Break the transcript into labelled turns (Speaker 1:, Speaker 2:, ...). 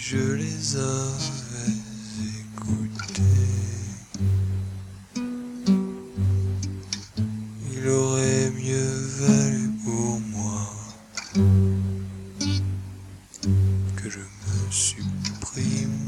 Speaker 1: je les avais écoutés, il aurait mieux valu pour moi que je me supprime.